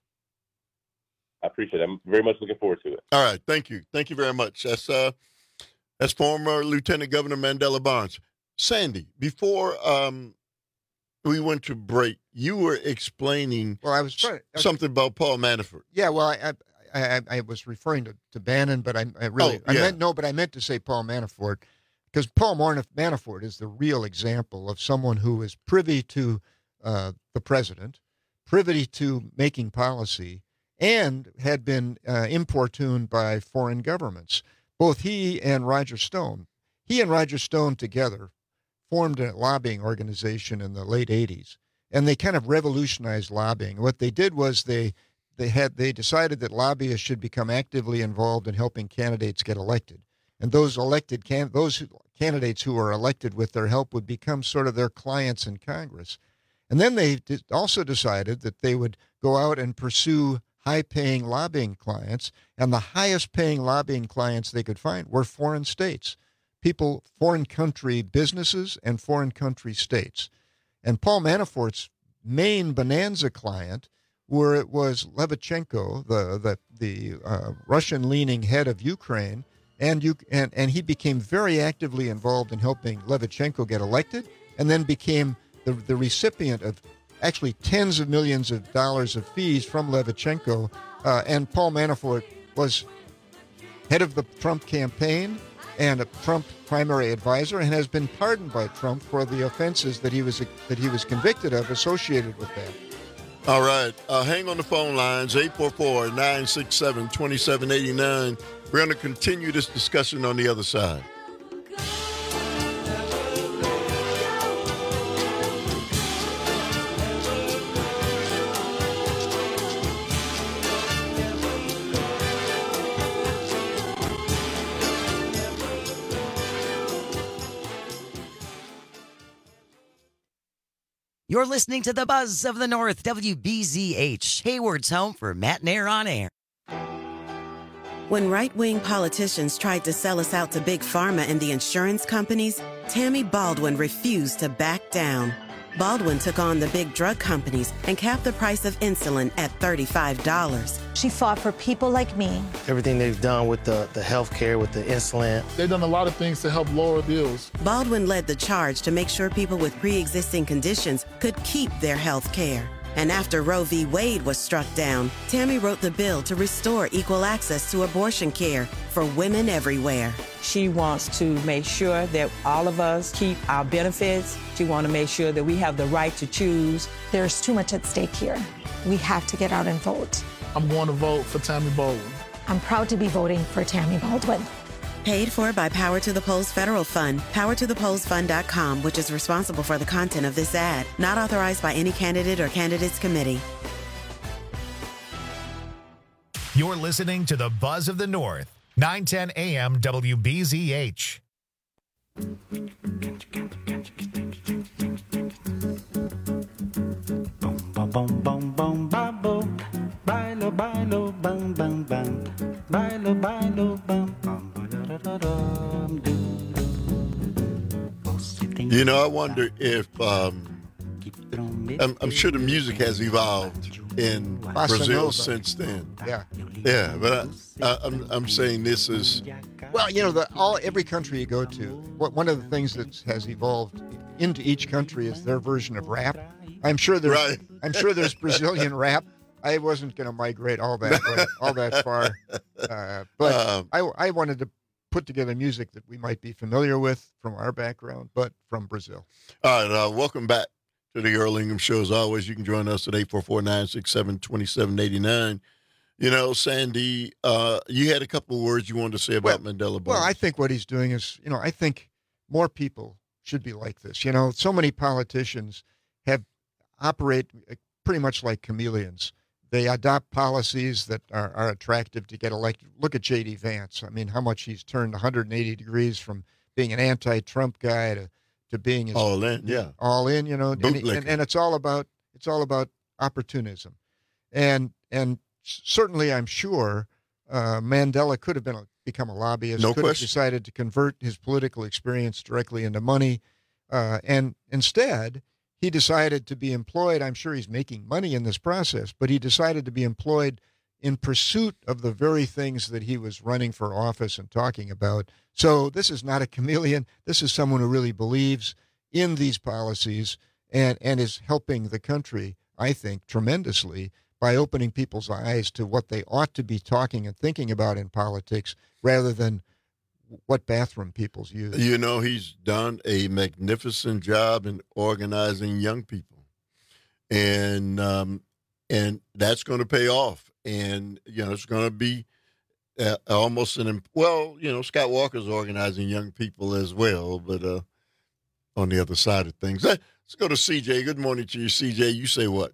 I appreciate it. I'm very much looking forward to it. All right. Thank you. Thank you very much. That's former Lieutenant Governor Mandela Barnes. Sandy, before we went to break, you were explaining something about Paul Manafort. Yeah, well, I was referring to Bannon, but I meant to say Paul Manafort, because Paul Manafort is the real example of someone who is privy to the president, privy to making policy, and had been importuned by foreign governments. Both he and Roger Stone together formed a lobbying organization in the late 80s, and they kind of revolutionized lobbying. What they did was they decided that lobbyists should become actively involved in helping candidates get elected. And those candidates who are elected with their help would become sort of their clients in Congress. And then they also decided that they would go out and pursue high-paying lobbying clients, and the highest-paying lobbying clients they could find were foreign states, foreign country businesses and foreign country states. And Paul Manafort's main bonanza client was Levchenko, the Russian-leaning head of Ukraine, and he became very actively involved in helping Levchenko get elected, and then became the recipient of actually tens of millions of dollars of fees from Levchenko. And Paul Manafort was head of the Trump campaign and a Trump primary advisor, and has been pardoned by Trump for the offenses that he was convicted of associated with that. All right. Hang on the phone lines, 844-967-2789. We're going to continue this discussion on the other side. You're listening to the Buzz of the North, WBZH, Hayward's home for Matt and Air on Air. When right-wing politicians tried to sell us out to Big Pharma and the insurance companies, Tammy Baldwin refused to back down. Baldwin took on the big drug companies and capped the price of insulin at $35. She fought for people like me. Everything they've done with the health care, with the insulin. They've done a lot of things to help lower bills. Baldwin led the charge to make sure people with pre-existing conditions could keep their health care. And after Roe v. Wade was struck down, Tammy wrote the bill to restore equal access to abortion care for women everywhere. She wants to make sure that all of us keep our benefits. She wants to make sure that we have the right to choose. There's too much at stake here. We have to get out and vote. I'm going to vote for Tammy Baldwin. I'm proud to be voting for Tammy Baldwin. Paid for by Power to the Polls Federal Fund, powertothepollsfund.com, which is responsible for the content of this ad. Not authorized by any candidate or candidates committee. You're listening to the Buzz of the North, 910 AM WBZH. Bum bum bum babo, bailo bailo bum bum bum, bailo bailo bum bum ba da da dum do. You know, I wonder if I'm sure the music has evolved in Brazil since then. Yeah, but I'm saying this is well, you know, every country you go to, one of the things that has evolved into each country is their version of rap. I'm sure there's Brazilian rap. I wasn't going to migrate all that far, but I wanted to put together music that we might be familiar with from our background, but from Brazil. All right, welcome back to the Earl Ingham Show. As always, you can join us at 844-967-2789. You know, Sandy, you had a couple of words you wanted to say about Mandela Barnes. Well, I think what he's doing is, you know, I think more people should be like this. You know, so many politicians operate pretty much like chameleons. They adopt policies that are attractive to get elected. Look at J.D. Vance. I mean, how much he's turned 180 degrees from being an anti-Trump guy to being all in, yeah, all in. You know, and it's all about opportunism, and certainly I'm sure Mandela could have become a lobbyist. No could question. Have decided to convert his political experience directly into money, and instead he decided to be employed. I'm sure he's making money in this process, but he decided to be employed in pursuit of the very things that he was running for office and talking about. So this is not a chameleon. This is someone who really believes in these policies and is helping the country, I think, tremendously by opening people's eyes to what they ought to be talking and thinking about in politics rather than what bathroom people use. You know, he's done a magnificent job in organizing young people, and that's going to pay off. And you know, it's going to be almost Scott Walker's organizing young people as well, but on the other side of things. Let's go to CJ. Good morning to you, CJ. You say what?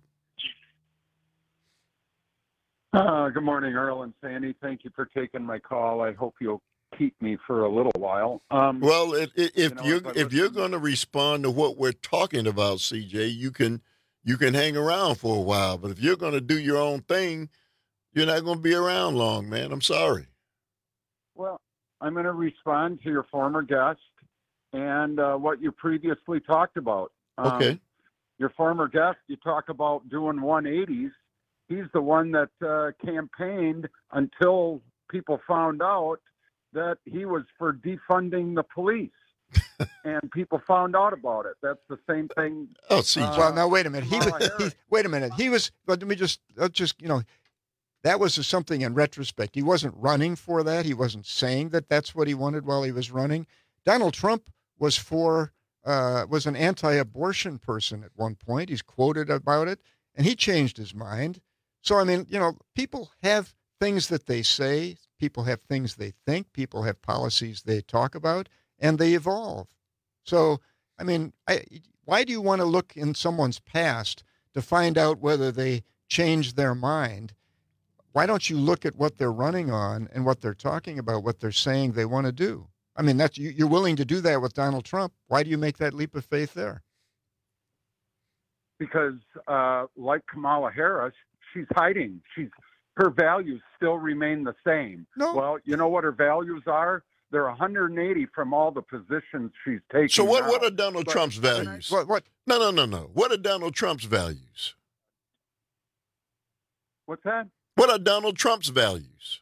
Good morning, Earl and Sandy. Thank you for taking my call. I hope you'll keep me for a little while. Well, if you're going to respond to what we're talking about, CJ, you can hang around for a while. But if you're going to do your own thing, you're not going to be around long, man. I'm sorry. Well, I'm going to respond to your former guest and what you previously talked about. Okay. Your former guest, you talk about doing 180s. He's the one that campaigned until people found out that he was for defunding the police, and people found out about it. That's the same thing. Oh, see. Well, now wait a minute. Wait a minute. He was. But let me just that was something in retrospect. He wasn't running for that. He wasn't saying that that's what he wanted while he was running. Donald Trump was an anti-abortion person at one point. He's quoted about it, and he changed his mind. So I mean, people have things that they say. People have things they think. People have policies they talk about, and they evolve. So, I mean, why do you want to look in someone's past to find out whether they changed their mind? Why don't you look at what they're running on and what they're talking about, what they're saying they want to do? I mean, you're willing to do that with Donald Trump. Why do you make that leap of faith there? Because, like Kamala Harris, she's hiding. Her values still remain the same. No. Well, you know what her values are? They're 180 from all the positions she's taking. So what now. are Donald Trump's values? What? No. What are Donald Trump's values? What's that? What are Donald Trump's values?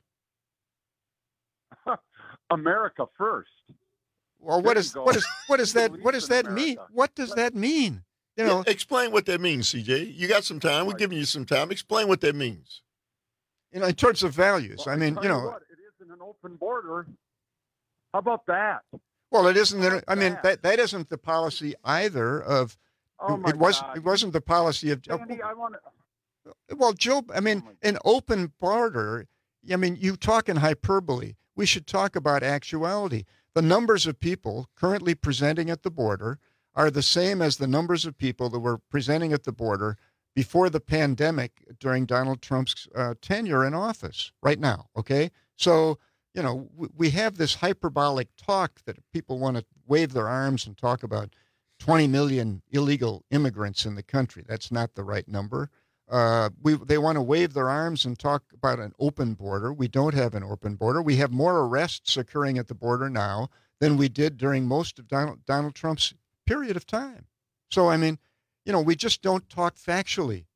America first. Well, what does that mean? What does that mean? You know, explain what that means, CJ. You got some time. We're giving you some time. Explain what that means. You know, in terms of values. Well, I mean, you know, what, it isn't an open border. How about that? Well, it isn't. I mean, that isn't the policy either. Of it wasn't the policy of. Sandy, I want to. Well, Joe. I mean, an open border. I mean, you talk in hyperbole. We should talk about actuality. The numbers of people currently presenting at the border are the same as the numbers of people that were presenting at the border before the pandemic during Donald Trump's tenure in office right now, okay? So, you know, we have this hyperbolic talk that people want to wave their arms and talk about 20 million illegal immigrants in the country. That's not the right number. They want to wave their arms and talk about an open border. We don't have an open border. We have more arrests occurring at the border now than we did during most of Donald Trump's period of time. So, I mean, you know, we just don't talk factually.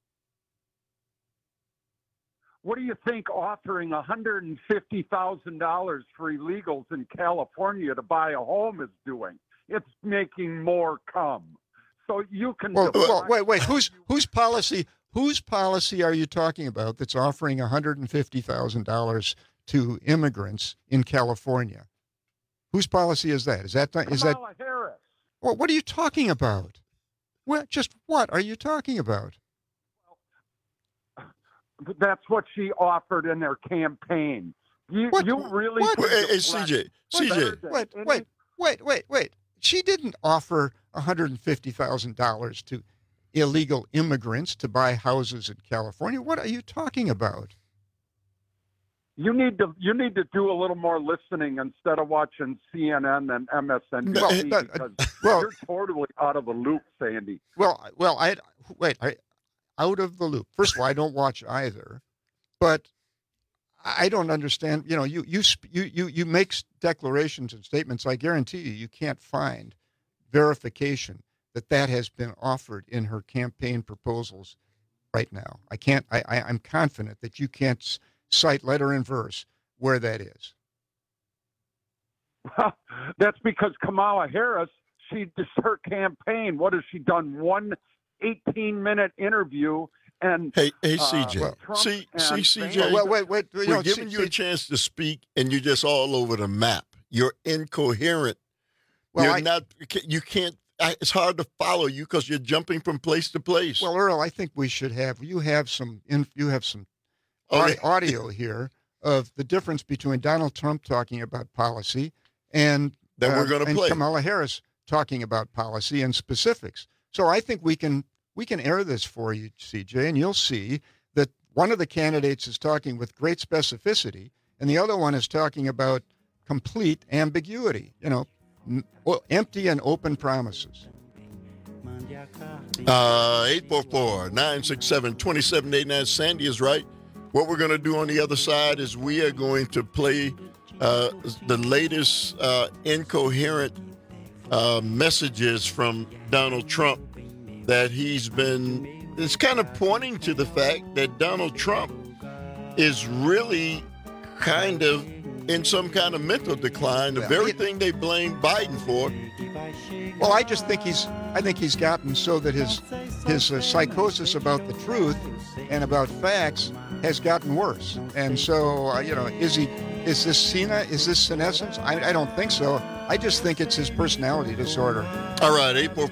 What do you think offering $150,000 for illegals in California to buy a home is doing? It's making more come. So you can. Well, wait. Whose policy? Whose policy are you talking about that's offering $150,000 to immigrants in California? Whose policy is that? Is that Kamala Harris? Well, what are you talking about? What are you talking about? That's what she offered in their campaign. You really? Hey, CJ. Wait. She didn't offer $150,000 to illegal immigrants to buy houses in California. What are you talking about? You need to do a little more listening instead of watching CNN and MSNBC because you're totally out of the loop, Sandy. Out of the loop. First of all, I don't watch either, but I don't understand. You know, you make declarations and statements. I guarantee you can't find verification that has been offered in her campaign proposals right now. I'm confident that you can't cite letter and verse where that is. That's because Kamala Harris, her campaign, what has she done? One 18-minute interview and Hey, CJ. CJ. Wait. We're giving you a chance to speak, and you're just all over the map. You're incoherent. You can't. It's hard to follow you because you're jumping from place to place. Well, Earl, I think we should have. You have some audio here of the difference between Donald Trump talking about policy and that we're going to play Kamala Harris talking about policy and specifics. So I think we can air this for you, CJ, and you'll see that one of the candidates is talking with great specificity, and the other one is talking about complete ambiguity. You know, empty and open promises. 844-967-2789. Sandy is right. What we're going to do on the other side is we are going to play the latest incoherent messages from Donald Trump that it's kind of pointing to the fact that Donald Trump is really kind of in some kind of mental decline. The very thing they blame Biden for. Well, I think he's gotten so that his psychosis about the truth and about facts has gotten worse. And so, is this senile? Is this senescence? I don't think so. I just think it's his personality disorder. All right,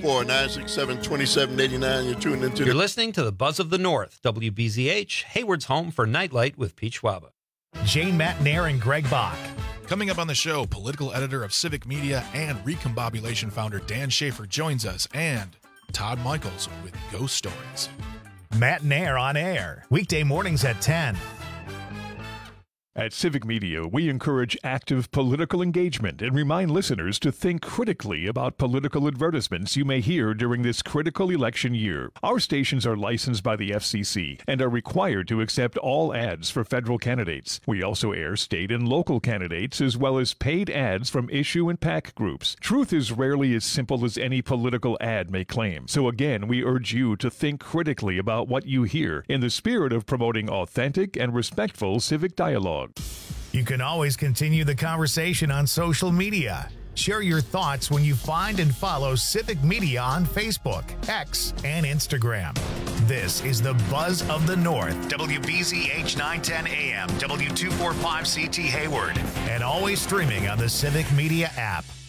844-967-2789. You're listening to the Buzz of the North, WBZH, Hayward's home for Nightlight with Pete Schwaba. Jane Matnair and Greg Bach. Coming up on the show, political editor of Civic Media and Recombobulation founder Dan Schaefer joins us, and Todd Michaels with Ghost Stories. Matnair on air, weekday mornings at 10. At Civic Media, we encourage active political engagement and remind listeners to think critically about political advertisements you may hear during this critical election year. Our stations are licensed by the FCC and are required to accept all ads for federal candidates. We also air state and local candidates as well as paid ads from issue and PAC groups. Truth is rarely as simple as any political ad may claim. So again, we urge you to think critically about what you hear in the spirit of promoting authentic and respectful civic dialogue. You can always continue the conversation on social media. Share your thoughts when you find and follow Civic Media on Facebook, X, and Instagram. This is the Buzz of the North, WBZH 910 AM, W245CT Hayward, and always streaming on the Civic Media app.